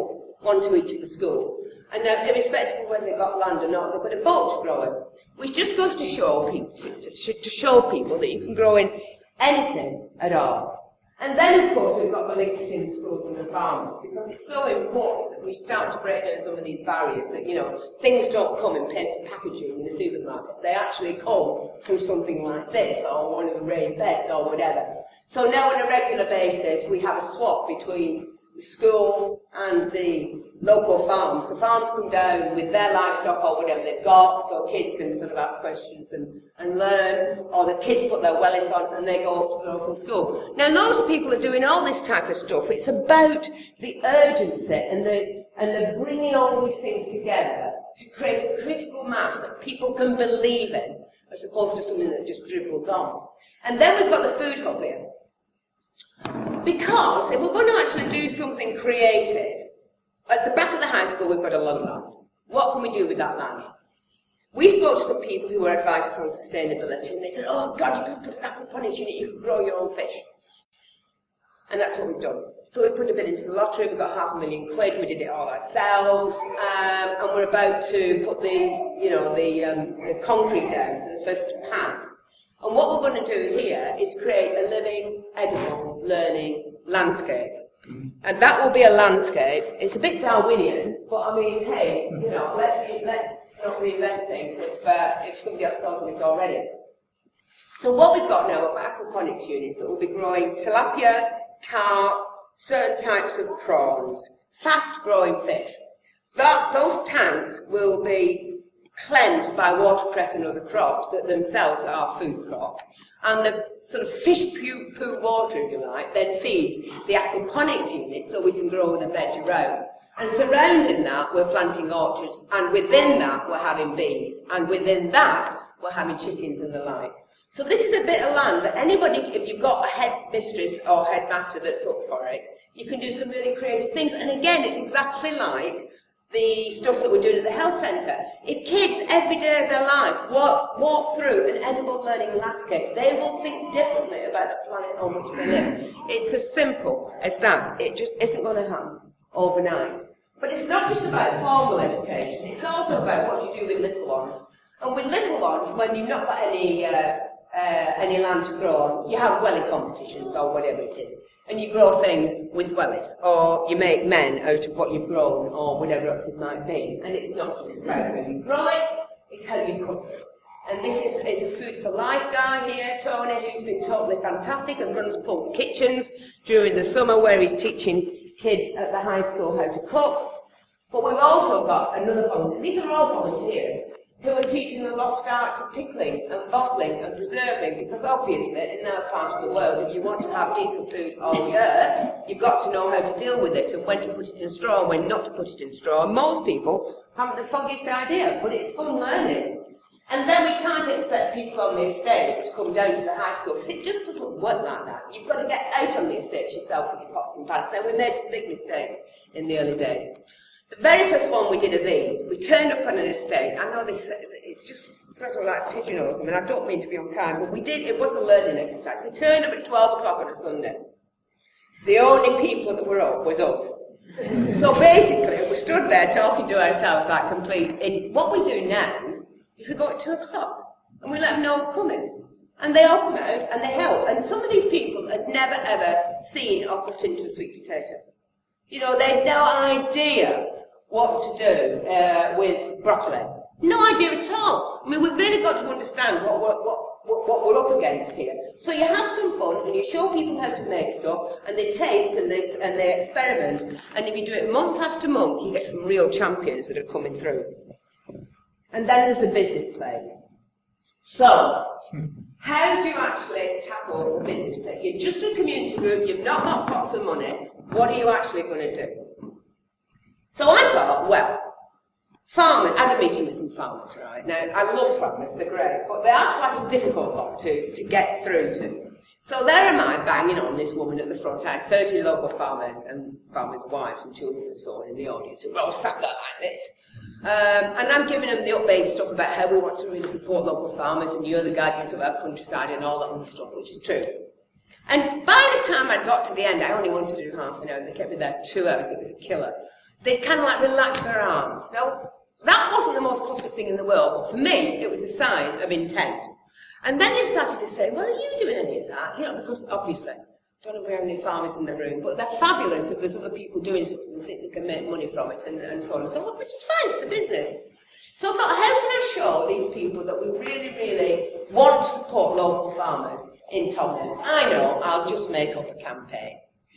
Speaker 5: to each of the schools. And irrespective of whether they got land or not, they've got a bulb to grow in. Which just goes to show people, to show people that you can grow in anything at all. And then, of course, we've got the link between the schools and the farmers, because it's so important that we start to break down some of these barriers that, you know, things don't come in paper packaging in the supermarket. They actually come from something like this, or one of the raised beds, or whatever. So now on a regular basis, we have a swap between the school and the local farms. The farms come down with their livestock or whatever they've got, so kids can sort of ask questions and learn, or the kids put their wellies on and they go up to the local school. Now, loads of people are doing all this type of stuff. It's about the urgency and the bringing all these things together to create a critical mass that people can believe in, as opposed to something that just dribbles on. And then we've got the food hub here. Because if we're going to actually do something creative, at the back of the high school we've got a lot of land. What can we do with that land? We spoke to some people who were advisors on sustainability, and they said, oh God, you could put an aquaponics unit, you could grow your own fish. And that's what we've done. So we put a bid into the lottery, we got £500,000, we did it all ourselves, and we're about to put the concrete down for the first pads. And what we're going to do here is create a living, edible, learning landscape. And that will be a landscape. It's a bit Darwinian, but I mean, hey, let's not reinvent things if somebody else thought of it already. So what we've got now are aquaponics units that will be growing tilapia, carp, certain types of prawns, fast-growing fish. Those tanks will be cleansed by watercress and other crops that themselves are food crops. And the sort of fish poo water, if you like, then feeds the aquaponics unit so we can grow the veg around. And surrounding that, we're planting orchards, and within that, we're having bees, and within that, we're having chickens and the like. So this is a bit of land that anybody, if you've got a headmistress or headmaster that's up for it, you can do some really creative things. And again, it's exactly like the stuff that we're doing at the health centre. If kids every day of their life walk through an edible learning landscape, they will think differently about the planet on which they live. It's as simple as that. It just isn't going to happen overnight. But it's not just about formal education, it's also about what you do with little ones. And with little ones, when you've not got any land to grow on, you have welly competitions or whatever it is. And you grow things with wellies, or you make men out of what you've grown, or whatever else it might be. And it's not just about how you grow it, it's how you cook it. And this is a Food for Life guy here, Tony, who's been totally fantastic and runs Pulp Kitchens during the summer where he's teaching kids at the high school how to cook. But we've also got another volunteer. These are all volunteers who are teaching the lost arts of pickling and bottling and preserving, because obviously in our part of the world, if you want to have decent food all year, you've got to know how to deal with it and when to put it in straw and when not to put it in straw. And most people haven't the foggiest idea, but it's fun learning. And then we can't expect people on the estate to come down to the high school, because it just doesn't work like that. You've got to get out on the estate yourself with your pots and pans. Now, we made some big mistakes in the early days. The very first one we did of these, we turned up on an estate. I know this, it just sort of like pigeonholes. I mean, I don't mean to be unkind, but we did, it was a learning exercise. We turned up at 12 o'clock on a Sunday. The only people that were up was us. So basically, we stood there talking to ourselves like complete idiots. What we do now is we go at 2 o'clock and we let them know we're coming. And they all come out and they help. And some of these people had never ever seen or cut into a sweet potato. You know, they had no idea what to do with broccoli. No idea at all. I mean, we've really got to understand what we're up against here. So you have some fun and you show people how to make stuff and they taste and they experiment. And if you do it month after month, you get some real champions that are coming through. And then there's a business play. So, how do you actually tackle a business play? You're just a community group, you've not got pots of money, what are you actually going to do? So I thought, well, farmers, I had a meeting with some farmers, right? Now, I love farmers, they're great, but they are quite a difficult lot to get through to. So there am I, banging on this woman at the front. I had 30 local farmers and farmers' wives and children and so on in the audience, and we're all sat there like this. And I'm giving them the upbeat stuff about how we want to really support local farmers and you're the guardians of our countryside and all that other stuff, which is true. And by the time I got to the end, I only wanted to do half an hour, and they kept me there 2 hours, it was a killer. They kind of like relaxed their arms. Now, that wasn't the most positive thing in the world, but for me, it was a sign of intent. And then they started to say, well, are you doing any of that? You know, because obviously, I don't know if we have any farmers in the room, but they're fabulous if there's other people doing something and think they can make money from it and so on and so forth, which is fine, it's a business. So I thought, how can I show these people that we really, really want to support local farmers in Tottenham? I know, I'll just make up a campaign.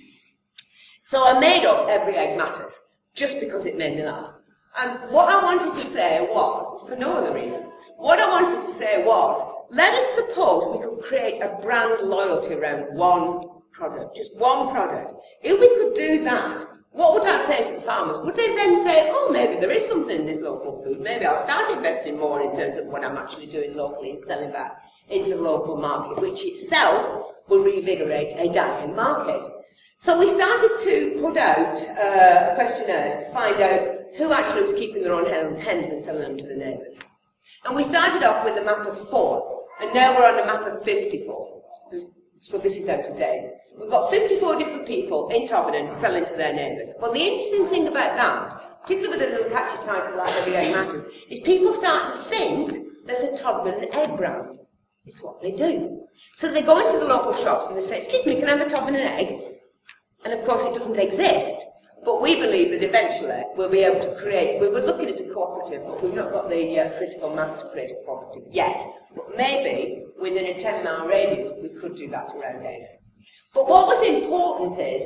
Speaker 5: So I made up Every Egg Matters, just because it made me laugh. And what I wanted to say was, for no other reason, what I wanted to say was, let us suppose we could create a brand loyalty around one product, just one product. If we could do that, what would that say to the farmers? Would they then say, oh, maybe there is something in this local food, maybe I'll start investing more in terms of what I'm actually doing locally and selling back into the local market, which itself will reinvigorate a dying market. So we started to put out questionnaires to find out who actually was keeping their own hens and selling them to the neighbours. And we started off with a map of 4, and now we're on a map of 54. So this is out of date. We've got 54 different people in Tobberden selling to their neighbours. Well, the interesting thing about that, particularly with a little catchy title like Every Egg Matters, is people start to think there's a Tobberden egg brand. It's what they do. So they go into the local shops and they say, excuse me, can I have a Tobberden egg? And of course it doesn't exist. But we believe that eventually we'll be able to create, we were looking at a cooperative, but we've not got the critical mass to create a cooperative yet. But maybe within a 10-mile radius we could do that around eggs. But what was important is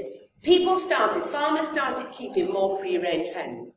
Speaker 5: farmers started keeping more free-range hens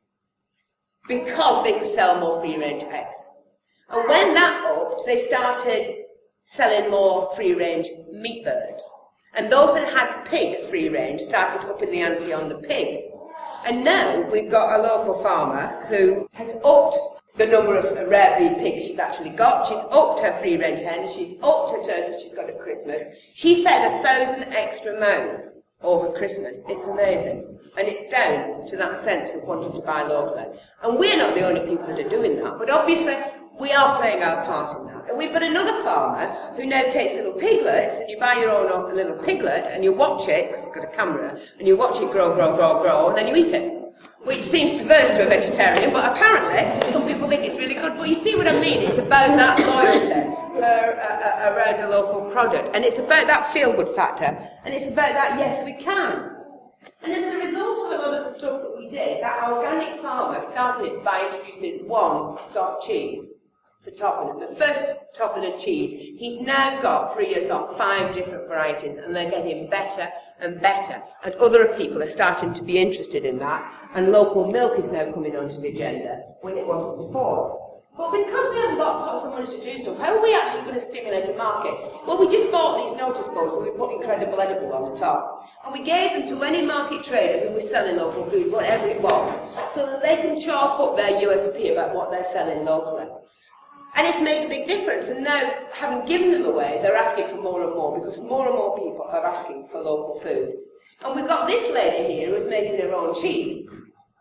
Speaker 5: because they could sell more free-range eggs. And when that upped, they started selling more free-range meat birds. And those that had pigs free-range started upping the ante on the pigs. And now we've got a local farmer who has upped the number of rare breed pigs she's actually got. She's upped her free-range hens. She's upped her turkeys she's got at Christmas. She fed 1,000 extra mouths over Christmas. It's amazing. And it's down to that sense of wanting to buy locally. And we're not the only people that are doing that. But obviously, we are playing our part in that. And we've got another farmer who now takes little piglets, and you buy your own little piglet, and you watch it, because it's got a camera, and you watch it grow, grow, grow, grow, and then you eat it. Which seems perverse to a vegetarian, but apparently some people think it's really good. But you see what I mean? It's about that loyalty around a local product, and it's about that feel-good factor, and it's about that, yes, we can. And as a result of a lot of the stuff that we did, that organic farmer started by introducing one soft cheese for Tobberden, the first Tobberden cheese. He's now got, 3 years on, 5 different varieties, and they're getting better and better. And other people are starting to be interested in that, and local milk is now coming onto the agenda when it wasn't before. But because we haven't got lots of money to do stuff, how are we actually going to stimulate a market? Well, we just bought these notice boards and we put Incredible Edible on the top. And we gave them to any market trader who was selling local food, whatever it was, so that they can chalk up their USP about what they're selling locally. And it's made a big difference, and now, having given them away, they're asking for more and more, because more and more people are asking for local food. And we've got this lady here who's making her own cheese.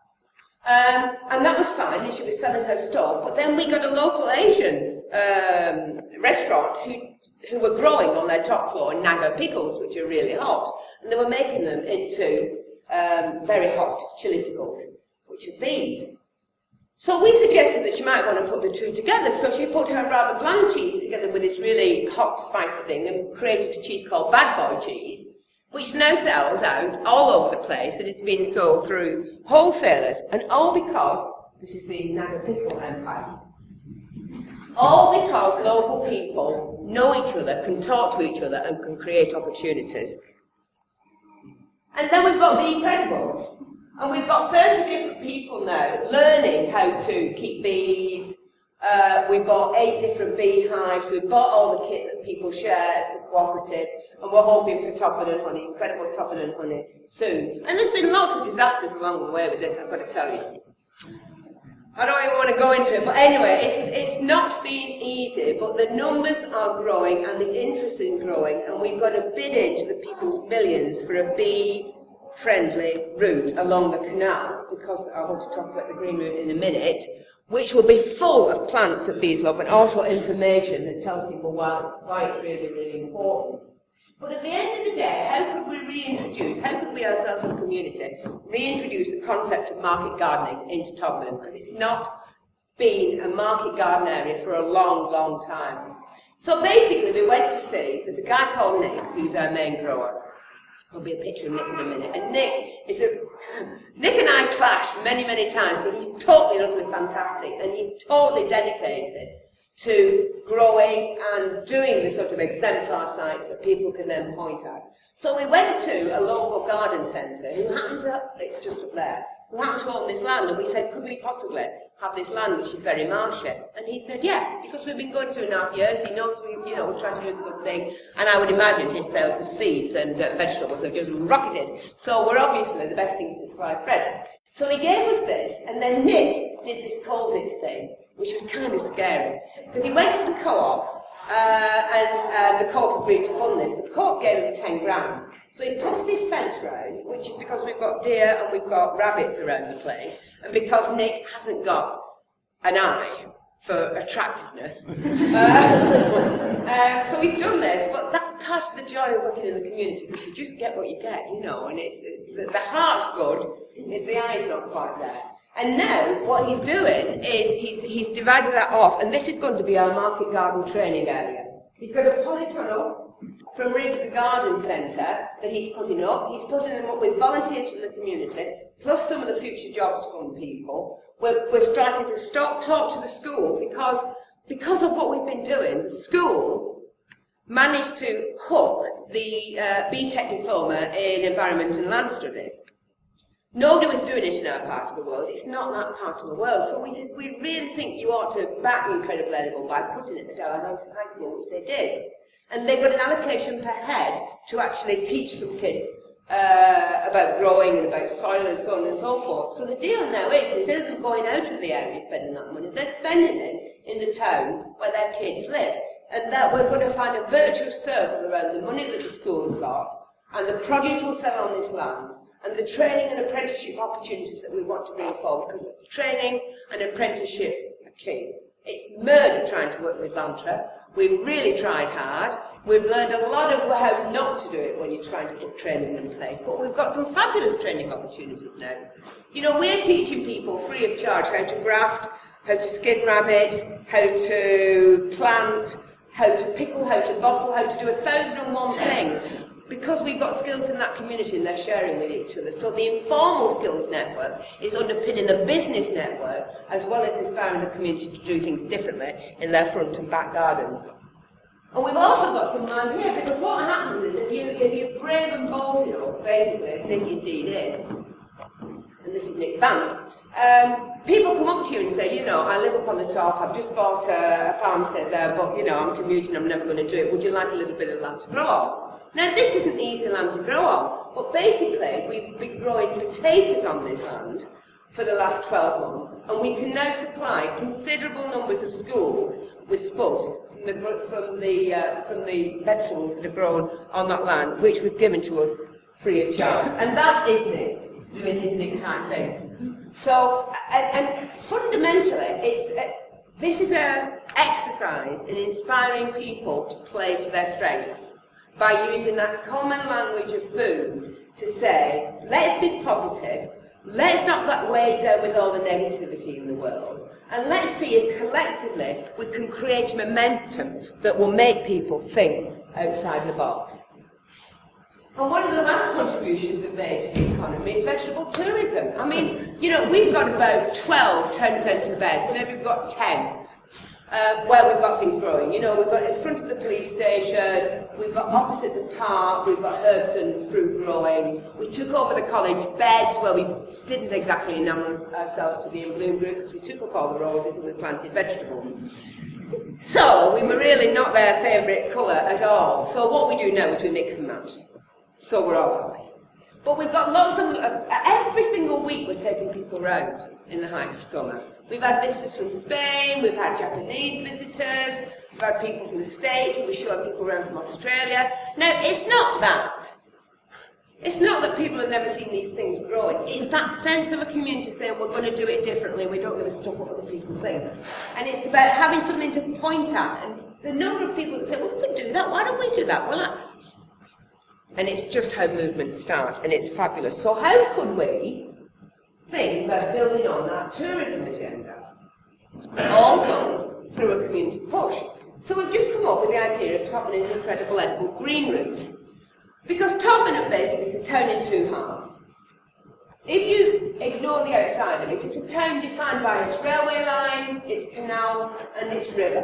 Speaker 5: And that was fine, and she was selling her stuff, but then we got a local Asian restaurant who were growing on their top floor Nago pickles, which are really hot, and they were making them into very hot chili pickles, which are these. So we suggested that she might want to put the two together, so she put her rather bland cheese together with this really hot, spicy thing and created a cheese called Bad Boy cheese, which now sells out all over the place, and it's been sold through wholesalers, and all because, this is the Nago pickle empire, all because local people know each other, can talk to each other, and can create opportunities. And then we've got the Incredible. And we've got 30 different people now learning how to keep bees. We bought 8 different beehives. We bought all the kit that people share as the cooperative. And we're hoping for Tobberden honey, Incredible Tobberden honey, soon. And there's been lots of disasters along the way with this, I've got to tell you. I don't even want to go into it, but anyway, it's not been easy, but the numbers are growing and the interest is growing, and we've got to bid into the people's millions for a bee-friendly route along the canal, because I want to talk about the green route in a minute, which will be full of plants that bees love, and also information that tells people why it's really, really important. But at the end of the day, how could we ourselves as a community, reintroduce the concept of market gardening into Tobberden? Because it's not been a market garden area for a long, long time. So basically we went to see, there's a guy called Nick, who's our main grower. There'll be a picture of Nick in a minute. And Nick and I clashed many, many times, but he's totally and utterly fantastic, and he's totally dedicated to growing and doing the sort of exemplar sites that people can then point at. So we went to a local garden centre who happened to, it's just up there, who happened to own this land, and we said, could we possibly have this land which is very marshy? And he said, yeah, because we've been going 2.5 years, he knows we're trying to do the good thing, and I would imagine his sales of seeds and vegetables have just rocketed. So we're obviously the best thing since sliced bread. So he gave us this, and then Nick did this Colditz thing, which was kind of scary, because he went to the co-op, and the co-op agreed to fund this. The co-op gave him 10 grand. So he puts this fence round, which is because we've got deer and we've got rabbits around the place, and because Nick hasn't got an eye for attractiveness. So he's done this, but that's part of the joy of working in the community, because you just get what you get, you know, and it's the heart's good if the eye's not quite there. And now what he's doing is he's divided that off, and this is going to be our market garden training area. He's got a polytunnel from Riggs the Garden Centre that he's putting up. He's putting them up with volunteers from the community, plus some of the Future Jobs Fund people. We're starting to talk to the school because of what we've been doing. The school managed to hook the BTEC diploma in Environment and Land Studies. Nobody was doing it in our part of the world. It's not that part of the world. So we said, we really think you ought to back Incredible Edible by putting it at our high school, which they did. And they got an allocation per head to actually teach some kids about growing and about soil and so on and so forth. So the deal now is, instead of them going out of the area spending that money, they're spending it in the town where their kids live. And that we're going to find a virtuous circle around the money that the school's got, and the produce we'll sell on this land, and the training and apprenticeship opportunities that we want to bring forward, because training and apprenticeships are key. It's murder trying to work with Lantra. We've really tried hard. We've learned a lot of how not to do it when you're trying to put training in place, but we've got some fabulous training opportunities now. You know, we're teaching people free of charge how to graft, how to skin rabbits, how to plant, how to pickle, how to bottle, how to do 1,001 things, because we've got skills in that community and they're sharing with each other. So the informal skills network is underpinning the business network, as well as inspiring the community to do things differently in their front and back gardens. And we've also got some land here, because what happens is, if you're brave and bold enough, basically, as Nick indeed is, and this is Nick Bank, people come up to you and say, you know, I live up on the top, I've just bought a farmstead there, but, you know, I'm commuting, I'm never going to do it, would you like a little bit of land to grow on? Now, this isn't easy land to grow on, but basically, we've been growing potatoes on this land for the last 12 months, and we can now supply considerable numbers of schools with spuds from the vegetables that are grown on that land, which was given to us free of charge. And that is Nick, doing his Nick type things. So, and fundamentally, this is an exercise in inspiring people to play to their strengths, by using that common language of food to say, let's be positive, let's not get weighed down with all the negativity in the world, and let's see if collectively we can create momentum that will make people think outside the box. And one of the last contributions we've made to the economy is vegetable tourism. I mean, you know, we've got about 12 town centre beds, maybe we've got 10. Where we've got things growing. You know, we've got in front of the police station, we've got opposite the park, we've got herbs and fruit growing. We took over the college beds where we didn't exactly enamour ourselves to the in bloom groups, because we took up all the roses and we planted vegetables. So, we were really not their favourite colour at all. So what we do now is we mix and match. So we're all happy. But we've got lots of, every single week we're taking people around in the height of summer. We've had visitors from Spain, we've had Japanese visitors, we've had people from the States, we're showing people around from Australia. Now, it's not that. It's not that people have never seen these things growing. It's that sense of a community saying we're going to do it differently, we don't give a stuff what other people think. And it's about having something to point at. And the number of people that say, well, we could do that, why don't we do that? Well, and it's just how movements start, and it's fabulous. So how could we think about building on that tourism agenda, all done through a community push? So we've just come up with the idea of Tottenham's Incredible Edible Green Route. Because Tottenham basically is a town in two halves. If you ignore the outside of it, it's a town defined by its railway line, its canal, and its river.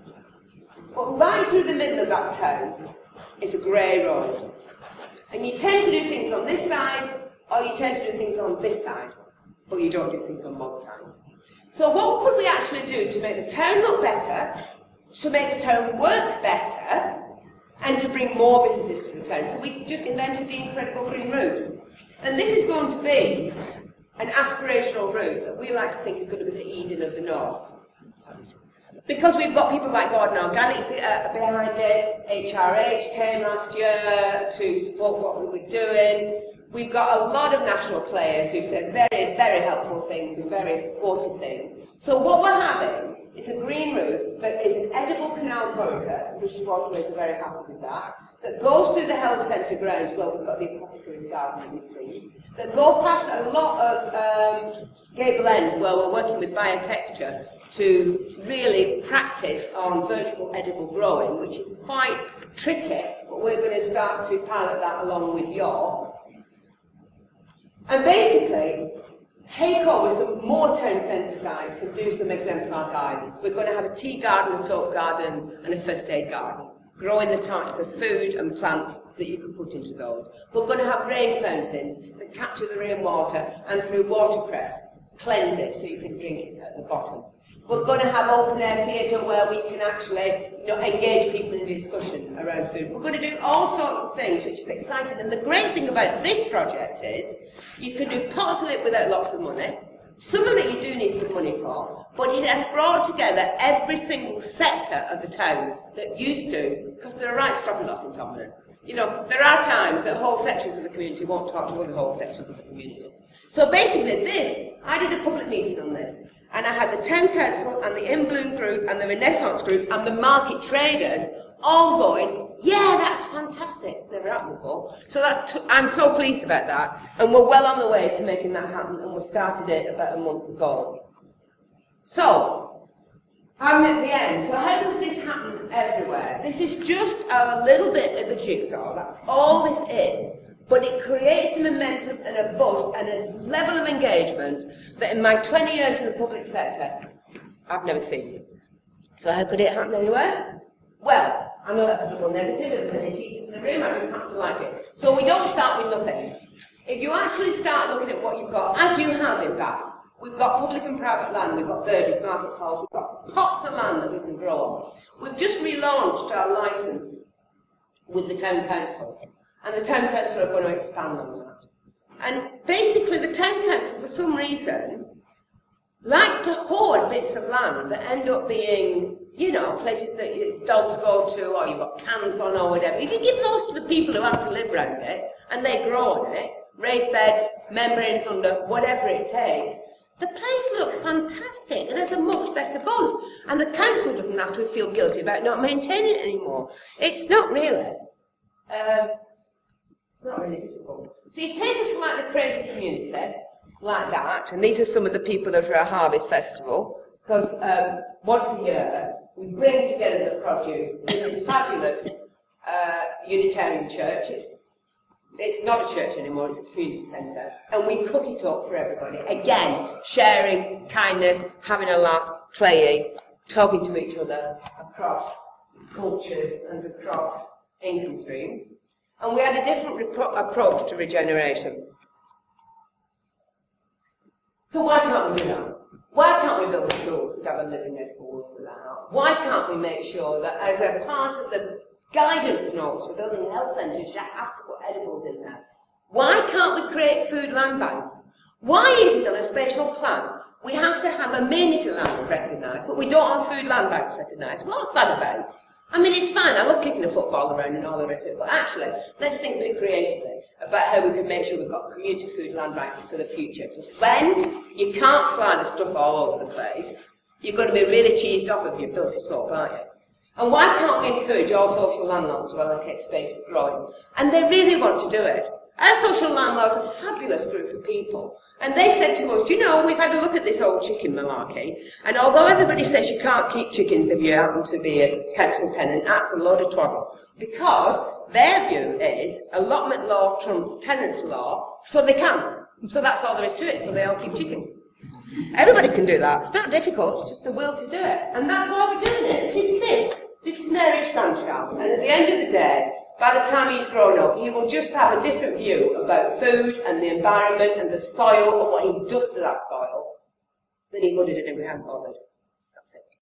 Speaker 5: But right through the middle of that town is a grey road. And you tend to do things on this side, or you tend to do things on this side, but you don't do things on both sides. So what could we actually do to make the town look better, to make the town work better, and to bring more visitors to the town? So we just invented the Incredible Green Route. And this is going to be an aspirational route that we like to think is going to be the Eden of the North. because we've got people like Gordon Organics behind it, HRH came last year to support what we were doing. We've got a lot of national players who've said very, very helpful things and very supportive things. So what we're having is a green route that is an edible canal corridor, British Waterways are very happy with that goes through the health centre grounds where we've got the apothecary's garden in this thing, that go past a lot of gable ends where we're working with biotecture to really practice on vertical edible growing, which is quite tricky, but we're going to start to pilot that along with York. And basically, take over some more town centre sites and do some exemplar gardens. We're going to have a tea garden, a soap garden, and a first aid garden, growing the types of food and plants that you can put into those. We're going to have rain fountains that capture the rainwater and through watercress cleanse it so you can drink it at the bottom. We're going to have open-air theatre where we can actually engage people in discussion around food. We're going to do all sorts of things, which is exciting. And the great thing about this project is you can do parts of it without lots of money. Some of it you do need some money for, but it has brought together every single sector of the town that used to, because there are right stropping off in Tomlin. There are times that whole sections of the community won't talk to other whole sections of the community. So basically I did a public meeting on this. And I had the Town Council and the In Bloom group and the Renaissance group and the market traders all going, yeah, that's fantastic. It's never happened before. So I'm so pleased about that. And we're well on the way to making that happen. And we started it about a month ago. So, I'm at the end. So how does this happen everywhere? This is just a little bit of a jigsaw. That's all this is. But it creates a momentum and a buzz and a level of engagement that in my 20 years in the public sector, I've never seen. So how could it happen anywhere? Well, I know that's a double negative, and many teachers in the room, I just happen to like it. So we don't start with nothing. If you actually start looking at what you've got, as you have in Bath, we've got public and private land, we've got verges, market halls, we've got pots of land that we can grow on. We've just relaunched our licence with the Town Council. And the Town Council are going to expand on that. And basically the Town Council, for some reason, likes to hoard bits of land that end up being, places that dogs go to, or you've got cans on or whatever. If you give those to the people who have to live around it, and they grow on it, raised beds, membranes under, whatever it takes, the place looks fantastic and has a much better buzz. And the council doesn't have to feel guilty about not maintaining it anymore. It's not really. It's not really difficult. So you take a slightly crazy community like that, and these are some of the people that are at Harvest Festival, because once a year we bring together the produce in this fabulous Unitarian church. It's not a church anymore, it's a community centre, and we cook it up for everybody. Again, sharing, kindness, having a laugh, playing, talking to each other across cultures and across income streams. And we had a different approach to regeneration. So why can't we do that? Why can't we build schools to have a living edible world for that? Why can't we make sure that as a part of the guidance notes for building health centres, you have to put edibles in there? Why can't we create food land banks? Why is it on a spatial plan we have to have amenity land recognised, but we don't have food land banks recognised? What's that about? I mean, it's fine, I love kicking a football around and all the rest of it, but actually, let's think a bit creatively about how we can make sure we've got community food land banks for the future. Because when you can't fly the stuff all over the place, you're going to be really cheesed off if you've built it up, aren't you? And why can't we encourage all social landlords to allocate space for growing? And they really want to do it. Our social landlords are a fabulous group of people. And they said to us, we've had a look at this old chicken malarkey, and although everybody says you can't keep chickens if you happen to be a council tenant, that's a load of twaddle. Because their view is allotment law trumps tenants law, so they can. So that's all there is to it, so they all keep chickens. Everybody can do that. It's not difficult, it's just the will to do it. And that's why we're doing it. This is thick. This is an Irish grandchild. And at the end of the day, by the time he's grown up, he will just have a different view about food and the environment and the soil and what he does to that soil than he would have done if we hadn't bothered. That's it.